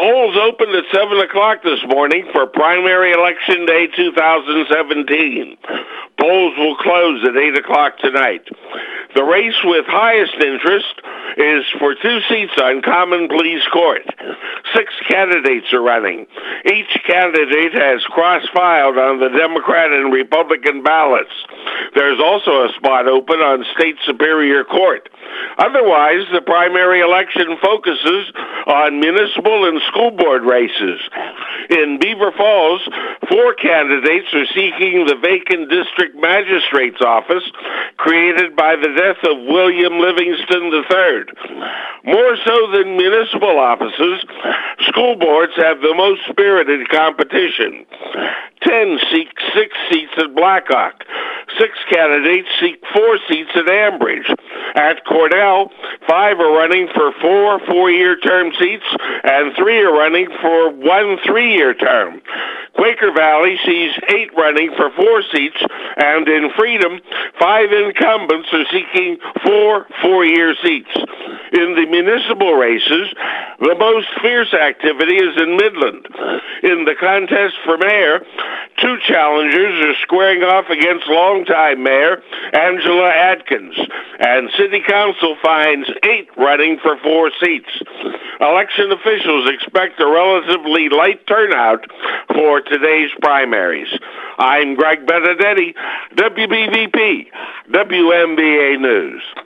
Polls opened at 7 o'clock this morning for primary election day 2017. Polls will close at 8 o'clock tonight. The race with highest interest is for 2 seats on Common Pleas Court. 6 candidates are running. Each candidate has cross-filed on the Democrat and Republican ballots. There's also a spot open on State Superior Court. Otherwise, the primary election focuses on municipal and school board races. In Beaver Falls, 4 candidates are seeking the vacant district magistrate's office created by the death of William Livingston III. More so than municipal offices, school boards have the most spirited competition. 10 seek 6 seats at Blackhawk. 6 candidates seek 4 seats at Ambridge. At Cornell, 5 are running for 4 4-year term seats, and 3 are running for 1 3-year term. Quaker Valley sees 8 running for 4 seats, and in Freedom, 5 incumbents are seeking 4 4-year seats. In the municipal races, the most fierce activity is in Midland. In the contest for mayor, 2 challengers are squaring off against longtime mayor Angela Adkins, and city council finds 8 running for 4 seats. Election officials expect a relatively light turnout for today's primaries. I'm Greg Benedetti, WBVP, WMBA News.